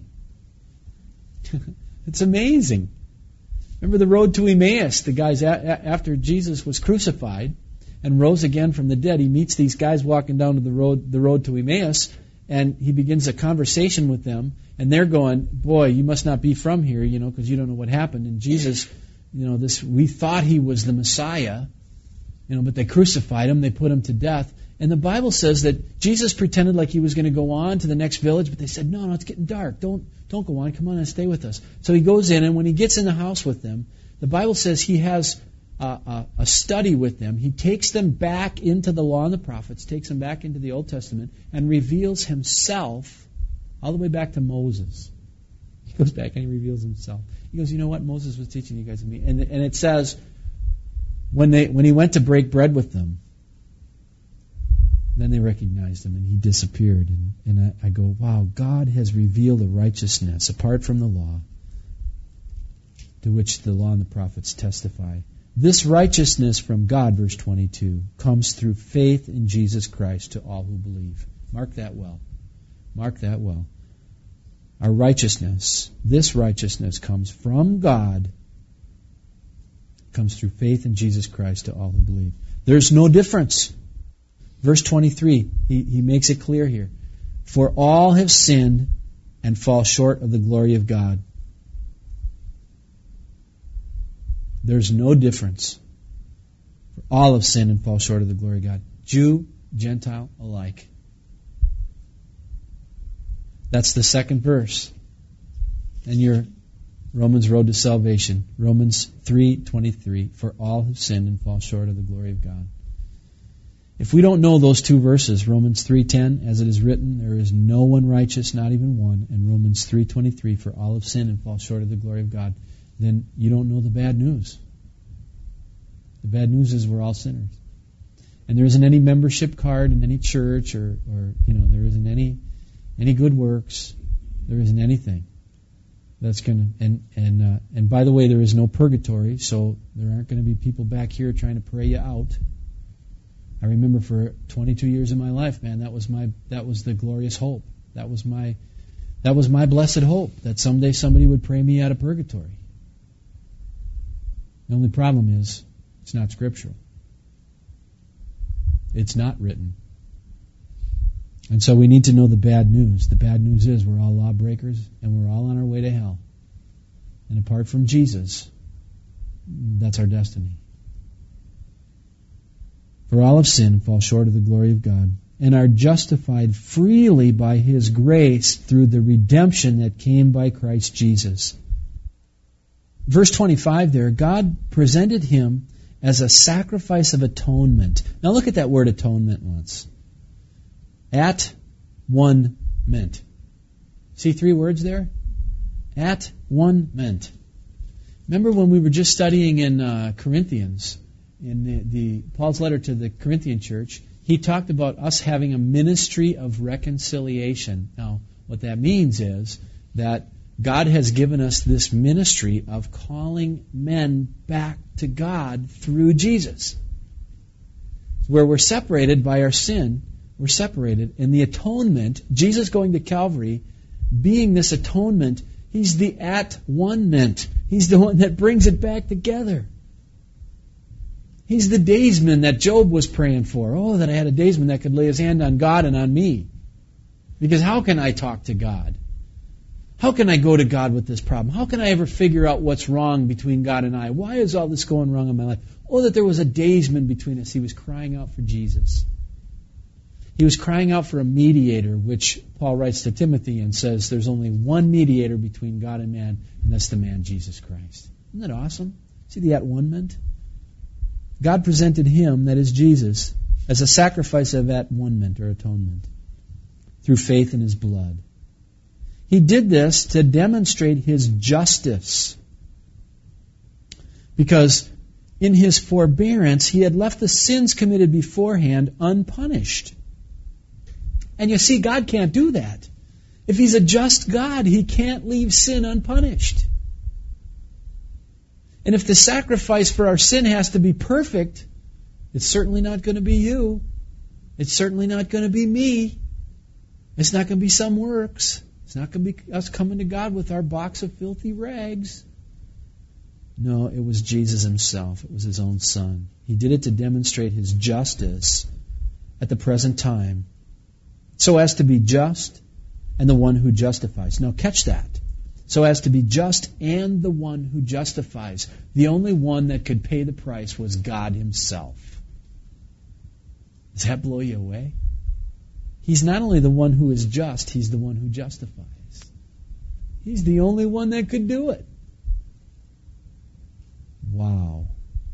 A: It's amazing. Remember the road to Emmaus, the guys after Jesus was crucified and rose again from the dead, he meets these guys walking down to the road to Emmaus, and he begins a conversation with them, and they're going, boy, you must not be from here, because you don't know what happened. And Jesus, we thought he was the Messiah, but they crucified him, they put him to death. And the Bible says that Jesus pretended like he was going to go on to the next village, but they said, no, it's getting dark. Don't go on. Come on and stay with us. So he goes in, and when he gets in the house with them, the Bible says he has a study with them. He takes them back into the law and the prophets, takes them back into the Old Testament, and reveals himself all the way back to Moses. He goes back and he reveals himself. He goes, you know what? Moses was teaching you guys and me. And it says, when he went to break bread with them, then they recognized him and he disappeared. And I go, wow, God has revealed a righteousness apart from the law, to which the law and the prophets testify. This righteousness from God, verse 22, comes through faith in Jesus Christ to all who believe. Mark that well. Mark that well. Our righteousness, this righteousness comes from God, comes through faith in Jesus Christ to all who believe. There's no difference. Verse 23, he makes it clear here. For all have sinned and fall short of the glory of God. There's no difference. For all have sinned and fall short of the glory of God. Jew, Gentile alike. That's the second verse. And your Romans Road to Salvation. Romans 3:23. For all have sinned and fall short of the glory of God. If we don't know those two verses, Romans 3:10, as it is written, there is no one righteous, not even one, and Romans 3:23, for all have sinned and fall short of the glory of God, then you don't know the bad news. The bad news is we're all sinners. And there isn't any membership card in any church or there isn't any good works. There isn't anything that's going to... And by the way, there is no purgatory, so there aren't going to be people back here trying to pray you out. I remember for 22 years of my life, man, that was the glorious hope. That was my blessed hope, that someday somebody would pray me out of purgatory. The only problem is, it's not scriptural. It's not written. And so we need to know the bad news. The bad news is we're all lawbreakers and we're all on our way to hell. And apart from Jesus, that's our destiny. For all have sinned and fall short of the glory of God, and are justified freely by His grace through the redemption that came by Christ Jesus. Verse 25 there, God presented Him as a sacrifice of atonement. Now look at that word atonement once. At one meant. See three words there? At one meant. Remember when we were just studying in Corinthians, in the Paul's letter to the Corinthian church, he talked about us having a ministry of reconciliation. Now, what that means is that God has given us this ministry of calling men back to God through Jesus. Where we're separated by our sin, we're separated. And the atonement, Jesus going to Calvary, being this atonement, He's the at-one-ment. He's the one that brings it back together. He's the daysman that Job was praying for. Oh, that I had a daysman that could lay his hand on God and on me. Because how can I talk to God? How can I go to God with this problem? How can I ever figure out what's wrong between God and I? Why is all this going wrong in my life? Oh, that there was a daysman between us. He was crying out for Jesus. He was crying out for a mediator, which Paul writes to Timothy and says there's only one mediator between God and man, and that's the man Jesus Christ. Isn't that awesome? See the at-one-ment? God presented Him, that is Jesus, as a sacrifice of at-one-ment or atonement through faith in His blood. He did this to demonstrate His justice. Because in his forbearance, he had left the sins committed beforehand unpunished. And you see, God can't do that. If he's a just God, he can't leave sin unpunished. And if the sacrifice for our sin has to be perfect, it's certainly not going to be you. It's certainly not going to be me. It's not going to be some works. It's not going to be us coming to God with our box of filthy rags. No, it was Jesus himself. It was his own Son. He did it to demonstrate his justice at the present time, so as to be just and the one who justifies. Now catch that. So as to be just and the one who justifies. The only one that could pay the price was God himself. Does that blow you away? He's not only the one who is just, he's the one who justifies. He's the only one that could do it. Wow.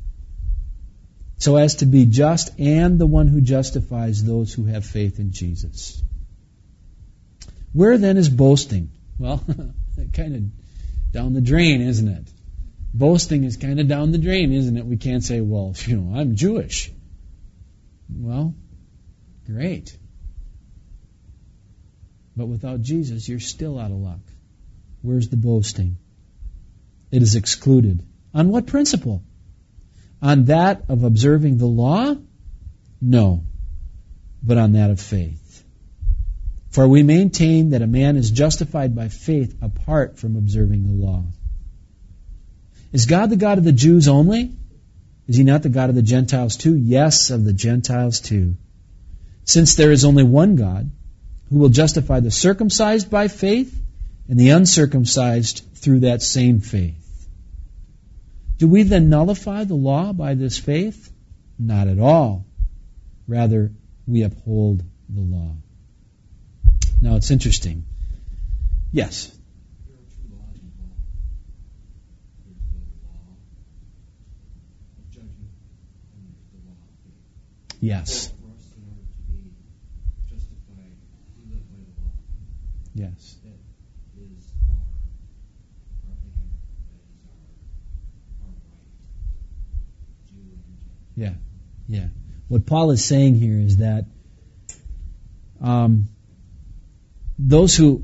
A: So as to be just and the one who justifies those who have faith in Jesus. Where then is boasting? Well, kind of down the drain, isn't it? Boasting is kind of down the drain, isn't it? We can't say, well, I'm Jewish. Well, great. But without Jesus, you're still out of luck. Where's the boasting? It is excluded. On what principle? On that of observing the law? No, but on that of faith. For we maintain that a man is justified by faith apart from observing the law. Is God the God of the Jews only? Is he not the God of the Gentiles too? Yes, of the Gentiles too. Since there is only one God, who will justify the circumcised by faith and the uncircumcised through that same faith. Do we then nullify the law by this faith? Not at all. Rather, we uphold the law. Now it's interesting. Yes?
B: There are two laws involved. There's the law of judgment and there's the law of faith.
A: Yes.
B: For us, in order to be justified, we live by the law.
A: Yes.
B: That is our banner. That is our right. Jew and Gentile.
A: Yeah. What Paul is saying here is that those who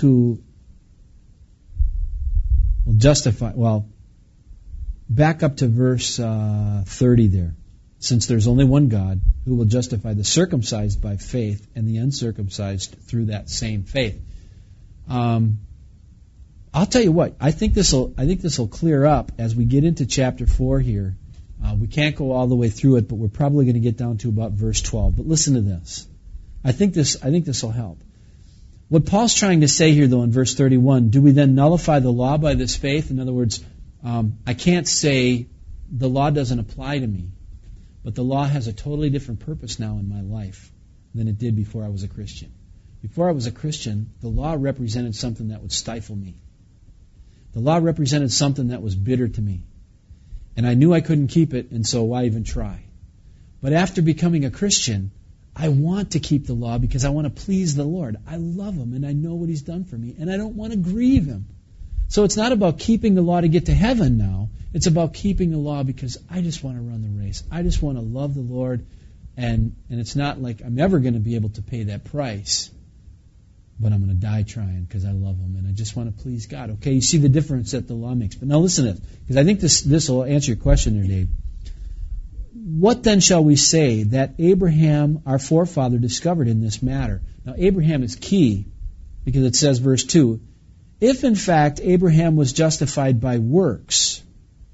A: will justify, back up to verse 30 there. Since there's only one God who will justify the circumcised by faith and the uncircumcised through that same faith. I'll tell you what, I think this will clear up as we get into chapter 4 here. We can't go all the way through it, but we're probably going to get down to about verse 12. But listen to this. I think this will help. What Paul's trying to say here, though, in verse 31, do we then nullify the law by this faith? In other words, I can't say the law doesn't apply to me, but the law has a totally different purpose now in my life than it did before I was a Christian. Before I was a Christian, the law represented something that would stifle me. The law represented something that was bitter to me. And I knew I couldn't keep it, and so why even try? But after becoming a Christian, I want to keep the law because I want to please the Lord. I love Him, and I know what He's done for me, and I don't want to grieve Him. So it's not about keeping the law to get to heaven now. It's about keeping the law because I just want to run the race. I just want to love the Lord, and it's not like I'm ever going to be able to pay that price, but I'm going to die trying because I love Him, and I just want to please God. Okay, you see the difference that the law makes. But now listen to this, because I think this will answer your question there, Dave. What then shall we say that Abraham, our forefather, discovered in this matter? Now, Abraham is key because it says, verse 2, if in fact Abraham was justified by works,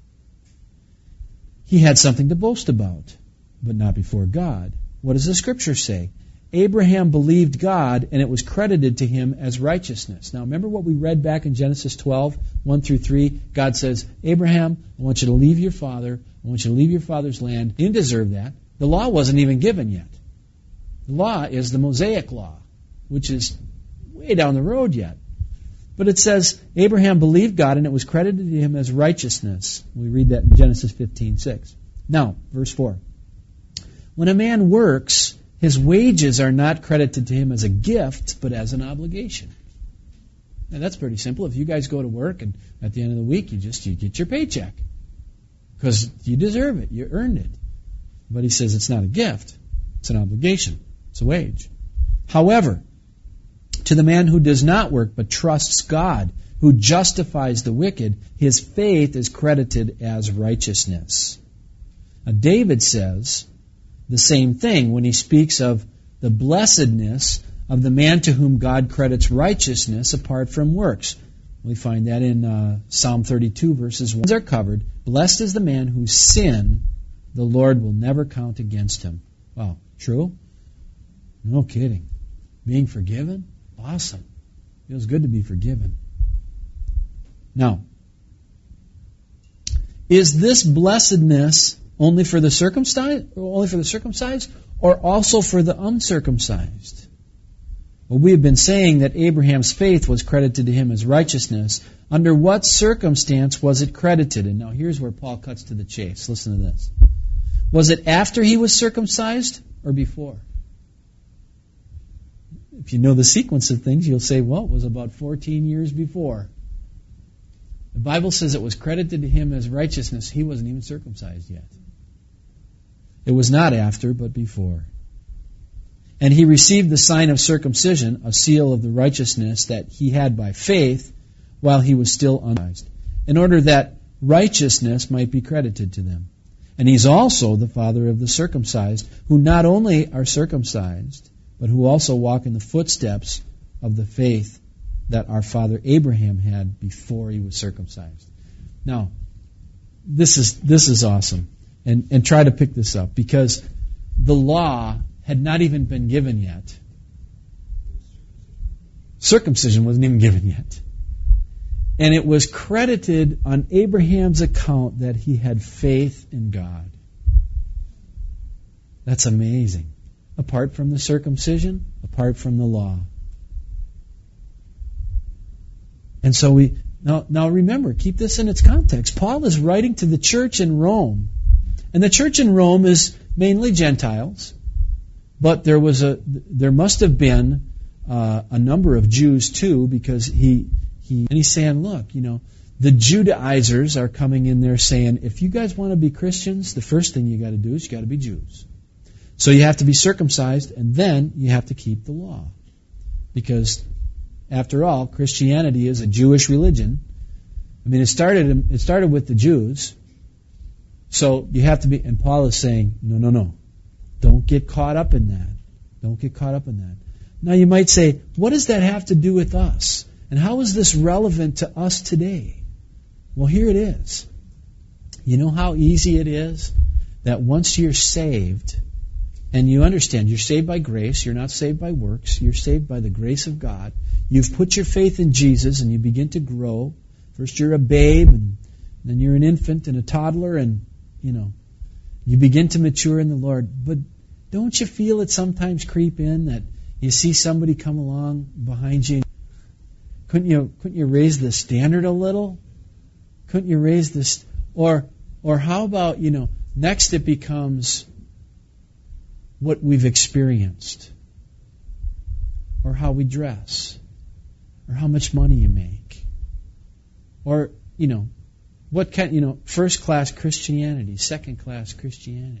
A: he had something to boast about, but not before God. What does the Scripture say? Abraham believed God, and it was credited to him as righteousness. Now, remember what we read back in Genesis 12, 1 through 3? God says, Abraham, I want you to leave your father. I want you to leave your father's land. You didn't deserve that. The law wasn't even given yet. The law is the Mosaic law, which is way down the road yet. But it says, Abraham believed God, and it was credited to him as righteousness. We read that in Genesis 15:6. Now, verse 4. When a man works, his wages are not credited to him as a gift, but as an obligation. Now that's pretty simple. If you guys go to work and at the end of the week you get your paycheck. because you deserve it. You earned it. But he says it's not a gift. It's an obligation. It's a wage. However, to the man who does not work but trusts God, who justifies the wicked, his faith is credited as righteousness. Now, David says the same thing when he speaks of the blessedness of the man to whom God credits righteousness apart from works. We find that in Psalm 32, verses 1. Are covered. Blessed is the man whose sin the Lord will never count against him. Wow, true? No kidding. Being forgiven? Awesome. Feels good to be forgiven. Now, is this blessedness only for the circumcised, or also for the uncircumcised? Well, we have been saying that Abraham's faith was credited to him as righteousness. Under what circumstance was it credited? And now here's where Paul cuts to the chase. Listen to this. Was it after he was circumcised or before? If you know the sequence of things, you'll say, well, it was about 14 years before. The Bible says it was credited to him as righteousness. He wasn't even circumcised yet. It was not after, but before. And he received the sign of circumcision, a seal of the righteousness that he had by faith, while he was still uncircumcised, in order that righteousness might be credited to them. And he's also the father of the circumcised, who not only are circumcised, but who also walk in the footsteps of the faith that our father Abraham had before he was circumcised. Now, this is awesome. And try to pick this up, because the law had not even been given yet. Circumcision wasn't even given yet. And it was credited on Abraham's account that he had faith in God. That's amazing. Apart from the circumcision, apart from the law. And so now remember, keep this in its context. Paul is writing to the church in Rome. And the church in Rome is mainly Gentiles, but there must have been a number of Jews too, because he's saying, look, the Judaizers are coming in there saying, if you guys want to be Christians, the first thing you got to do is you got to be Jews. So you have to be circumcised, and then you have to keep the law, because after all, Christianity is a Jewish religion. I mean, it started with the Jews. So you have to be, and Paul is saying, no. Don't get caught up in that. Don't get caught up in that. Now you might say, what does that have to do with us? And how is this relevant to us today? Well, here it is. You know how easy it is that once you're saved, and you understand you're saved by grace, you're not saved by works, you're saved by the grace of God. You've put your faith in Jesus and you begin to grow. First you're a babe, and then you're an infant and a toddler, and you begin to mature in the Lord. But don't you feel it sometimes creep in that you see somebody come along behind you? Couldn't you raise the standard a little? Couldn't you raise this? Or how about, next it becomes what we've experienced, or how we dress, or how much money you make, or, what kind, first-class Christianity, second-class Christianity.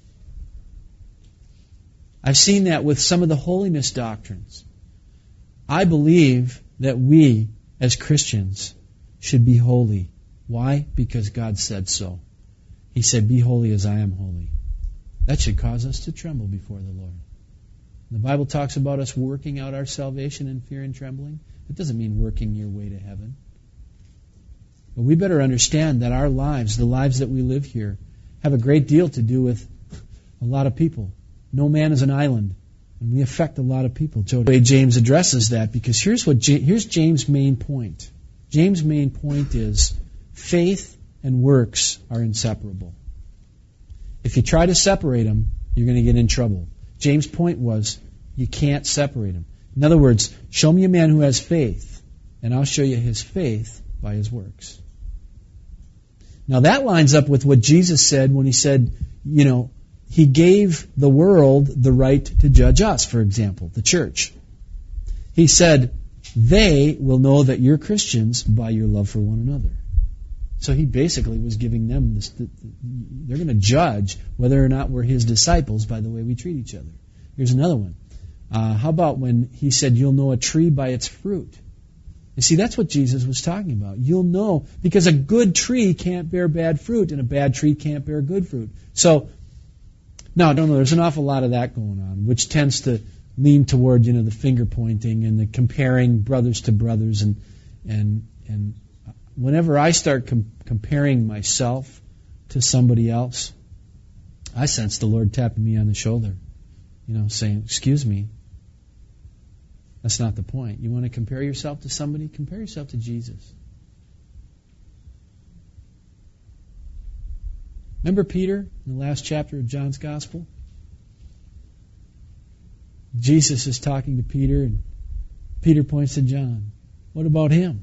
A: I've seen that with some of the holiness doctrines. I believe that we, as Christians, should be holy. Why? Because God said so. He said, be holy as I am holy. That should cause us to tremble before the Lord. The Bible talks about us working out our salvation in fear and trembling. It doesn't mean working your way to heaven. But we better understand that our lives, the lives that we live here, have a great deal to do with a lot of people. No man is an island, and we affect a lot of people. The way James addresses that, because here's James' main point. James' main point is faith and works are inseparable. If you try to separate them, you're going to get in trouble. James' point was, you can't separate them. In other words, show me a man who has faith, and I'll show you his faith by his works. Now that lines up with what Jesus said when he said, he gave the world the right to judge us, for example, the church. He said, they will know that you're Christians by your love for one another. So he basically was giving them this. They're going to judge whether or not we're his disciples by the way we treat each other. Here's another one. How about when he said, you'll know a tree by its fruit? You see, that's what Jesus was talking about. You'll know, because a good tree can't bear bad fruit, and a bad tree can't bear good fruit. So, now, I don't know, there's an awful lot of that going on, which tends to lean toward, the finger pointing and the comparing brothers to brothers. And whenever I start comparing myself to somebody else, I sense the Lord tapping me on the shoulder, saying, excuse me, that's not the point. You want to compare yourself to somebody? Compare yourself to Jesus. Remember Peter in the last chapter of John's Gospel? Jesus is talking to Peter, and Peter points to John. What about him?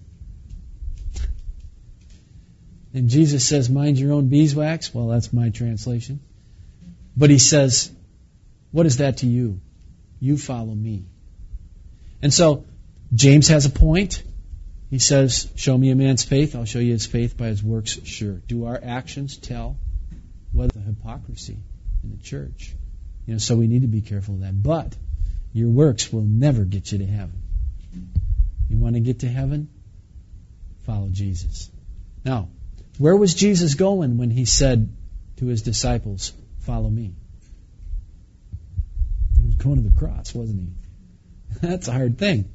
A: And Jesus says, mind your own beeswax. Well, that's my translation. But he says, what is that to you? You follow me. And so, James has a point. He says, show me a man's faith, I'll show you his faith by his works, sure. Do our actions tell whether the hypocrisy in the church? So we need to be careful of that. But your works will never get you to heaven. You want to get to heaven? Follow Jesus. Now, where was Jesus going when he said to his disciples, follow me? He was going to the cross, wasn't he? That's a hard thing.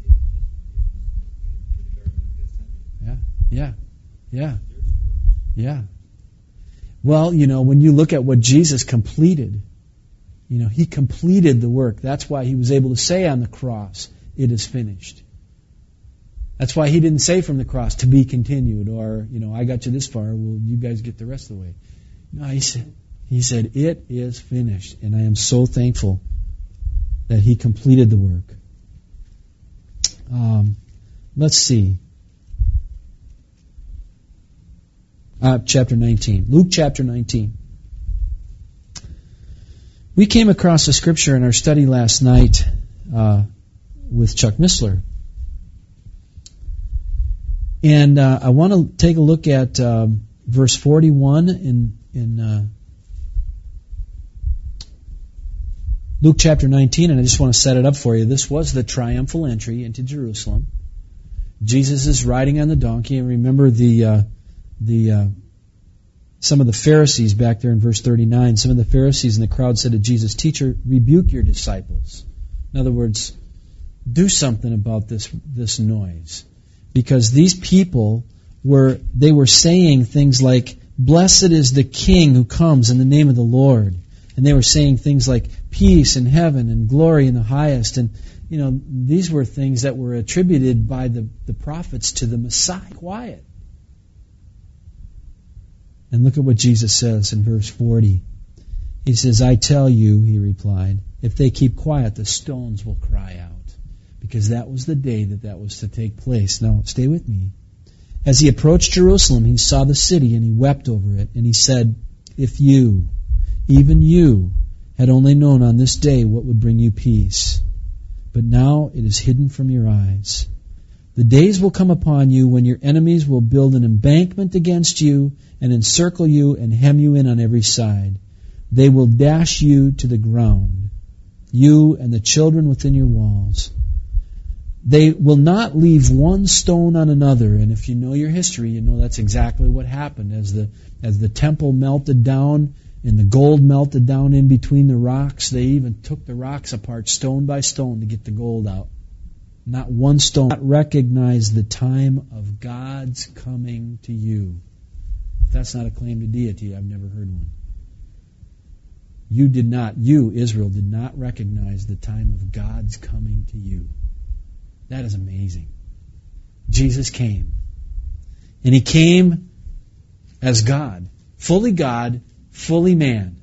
A: Yeah. Well, when you look at what Jesus completed, he completed the work. That's why he was able to say on the cross, it is finished. That's why he didn't say from the cross, to be continued, or, I got you this far, well, you guys get the rest of the way. No, he said, it is finished. And I am so thankful that he completed the work. Let's see. Chapter 19. Luke chapter 19. We came across a scripture in our study last night with Chuck Missler. And I want to take a look at verse 41 in Luke chapter 19, and I just want to set it up for you. This was the triumphal entry into Jerusalem. Jesus is riding on the donkey, and remember some of the Pharisees back there in verse 39. Some of the Pharisees in the crowd said to Jesus, "Teacher, rebuke your disciples." In other words, do something about this noise, because these people were saying things like, "Blessed is the King who comes in the name of the Lord." And they were saying things like peace in heaven and glory in the highest. And, these were things that were attributed by the prophets to the Messiah. Quiet. And look at what Jesus says in verse 40. He says, "I tell you," he replied, "if they keep quiet, the stones will cry out." Because that was the day that was to take place. Now, stay with me. As he approached Jerusalem, he saw the city and he wept over it. And he said, "If you, even you, had only known on this day what would bring you peace. But now it is hidden from your eyes. The days will come upon you when your enemies will build an embankment against you and encircle you and hem you in on every side. They will dash you to the ground, you and the children within your walls. They will not leave one stone on another." And if you know your history, you know that's exactly what happened. As the temple melted down and the gold melted down in between the rocks, they even took the rocks apart stone by stone to get the gold out. Not one stone. Not recognize the time of God's coming to you. If that's not a claim to deity, I've never heard one. You, Israel, did not recognize the time of God's coming to you. That is amazing. Jesus came. And he came as God, fully man.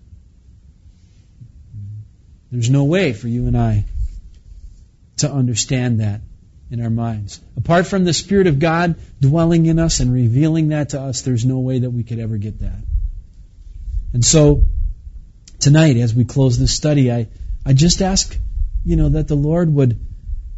A: There's no way for you and I to understand that in our minds. Apart from the Spirit of God dwelling in us and revealing that to us, there's no way that we could ever get that. And so, tonight, as we close this study, I just ask, that the Lord would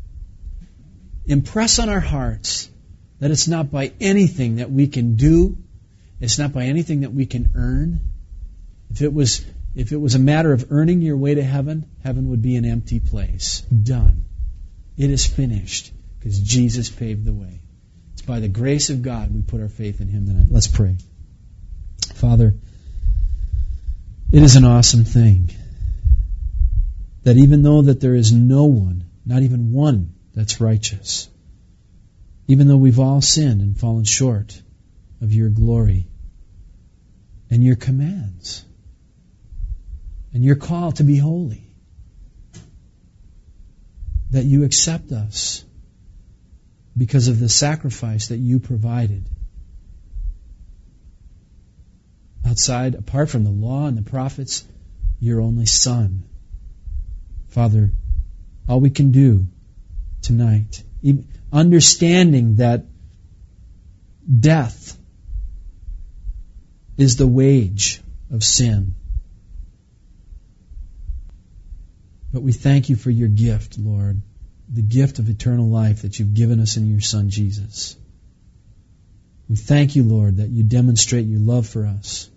A: impress on our hearts that it's not by anything that we can do It's not by anything that we can earn. If it was a matter of earning your way to heaven, heaven would be an empty place. Done. It is finished because Jesus paved the way. It's by the grace of God we put our faith in Him tonight. Let's pray. Father, it is an awesome thing that even though that there is no one, not even one, that's righteous, even though we've all sinned and fallen short of your glory and your commands and your call to be holy, that you accept us because of the sacrifice that you provided. Outside, apart from the law and the prophets, your only Son. Father, all we can do tonight, understanding that death is the wage of sin. But we thank you for your gift, Lord, the gift of eternal life that you've given us in your Son, Jesus. We thank you, Lord, that you demonstrate your love for us.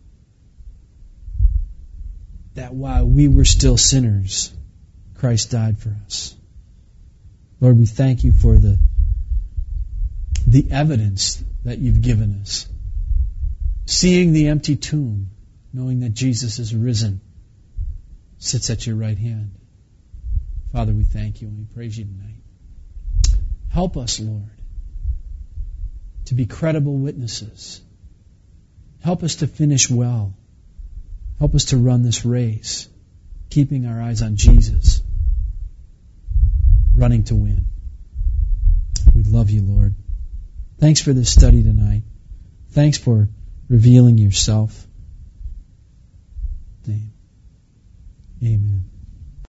A: That while we were still sinners, Christ died for us. Lord, we thank you for the evidence that you've given us. Seeing the empty tomb, knowing that Jesus is risen, sits at your right hand. Father, we thank you and we praise you tonight. Help us, Lord, to be credible witnesses. Help us to finish well. Help us to run this race, keeping our eyes on Jesus, running to win. We love you, Lord. Thanks for this study tonight. Thanks for revealing yourself. Amen.